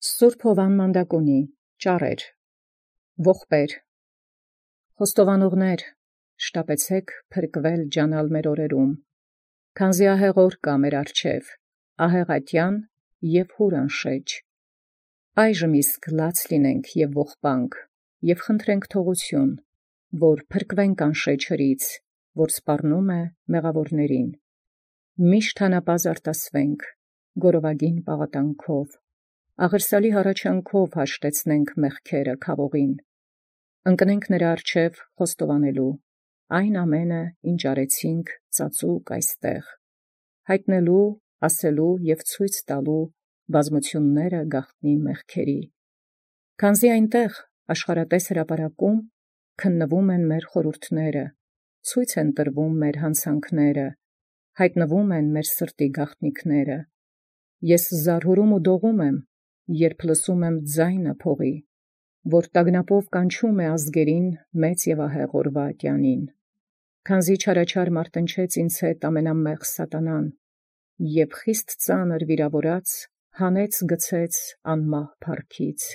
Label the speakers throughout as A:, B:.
A: Սուրբ Հովան Մանդակունի, ճառեր, ողբեր, խոստովանողներ, շտապեցեք փրկվել ջանալ մեր օրերում, քանզի ահեղ օր կա մեր առջև, ահեղ ատյան և հուր անշեջ։ Այժմ իսկ լաց լինենք և ողբանք, և խնդրենք թողություն, որ փրկվենք անշեջ հրից, որ սպառնում է մեղավորներին։ Միշտ հանապազտ արտասվենք, գորովագին պաղատանքով, աղերսալի հառաչանքով հաշտեցնենք մեղքերը քավողին, ընկնենք նրա առջև խոստովանելու այն ամենը, ինչ արեցինք ծածուկ այստեղ, հայտնելու, ասելու և ցույց տալու բազմությունները գաղտնի մեղքերի, քանզի այնտեղ աշխարհատես հրապարակում քննվում են մեր խորհուրդները, ցույց են տրվում մեր հանցանքները, հայտնվում են մեր սրտի գաղտնիքները։ Ես զարհուրում ու դողում եմ, երբ լսում եմ ձայնը փողի, որ տագնապով կանչում է ազգերին մեծ և ահեղ օրվա ատյանին, քանզի չարաչար մարտնչեց ինձ հետ ամենամեղ սատանան, և խիստ ծանր վիրավորած հանեց գցեց անմահ փառքից։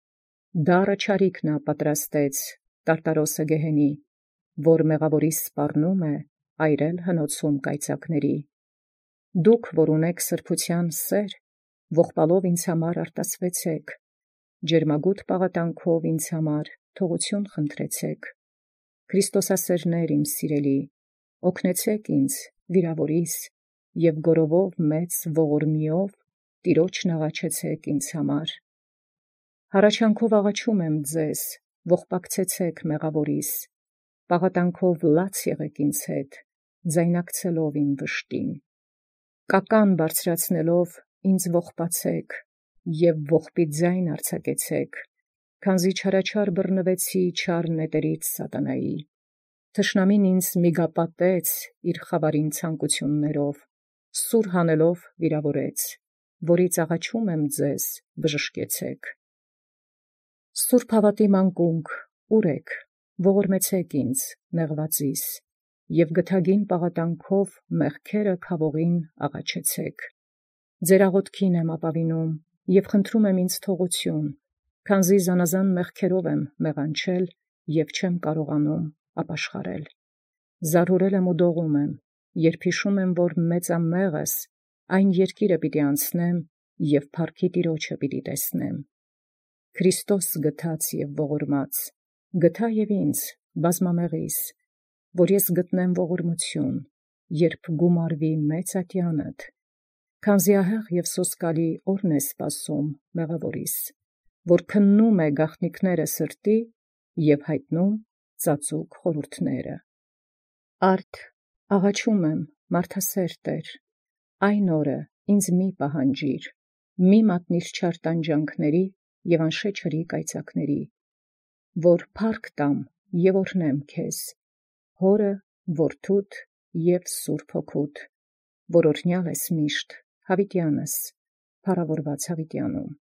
A: Դառը չարիք նա պատրաստեց տարտարոսը գեհենի, որ մեղավորիս սպառնում է այրել հնոցում կայծակների։ Դուք, որ ունեք սրբության սեր, ողբալով ինձ համար արտասվեցեք, ջերմագութ պաղատանքով ինձ համար թողություն խնդրեցեք։ Քրիստոսասերներ իմ սիրելի, օգնեցեք ինձ վիրավորիս և գորովով մեծ ողորմիով Տիրոջն աղաչեցեք ինձ համար։ Հառաչանքով աղաչում եմ ձեզ, ողբակցեցեք մեղավորիս, պաղատանքով լաց եղեք ինձ հետ, ձայնակցելով իմ վշտին։ Կական բարձրացնելով ինձ ողբացեք և ողբի ձայն արձակեցեք, քանզի չարաչար բռնվեցի չար նետերից սատանայի։ Թշնամին ինձ միգապատեց իր խավարին ցանկություններով, սուր հանելով վիրավորեց, որից աղաչում եմ ձեզ, բժշկեցեք։ Սուրբ հավատի մանկունք, ուր եք, ողորմեցեք ինձ, նեղվածիս, և գթագին պաղատանքով մեղքերը քավողին աղաչեցեք։ Ձեր աղոթքին եմ ապավինում և խնդրում եմ ինձ թողություն, քանզի զանազան մեղքերով եմ մեղանչել և չեմ կարողանում ապաշխարել։ Զարհուրել եմ ու դողում եմ, երբ հիշում եմ, որ մեծամեղս այն երկիրը պիտի անցնեմ և փառքի Տիրոջը պիտի տեսնեմ։ Քրիստոս գթած և ողորմած, գթա և ինձ բազմամեղիս, որ ես գտնեմ ողորմություն, երբ գումարվի մեծ ատյանդ, քանզի ահեղ և սոսկալի օրն է սպասում մեղավորիս, որ քննում է գաղտնիքները սրտի և հայտնում ծածուկ խորհուրդները։ Արդ աղաչում եմ, մարդասեր Տեր, այն օրը ինձ մի պահանջիր, մի մատնիր չար տանջանքների և անշեջ հրի կայծակների, որ փառք տամ և օրհնեմ քեզ, Հորը, Որդուդ և Սուրբ Հոգուդ, որ օրհնյալ ես միշտ, հավիտյանս, փառավորված հավիտյանում։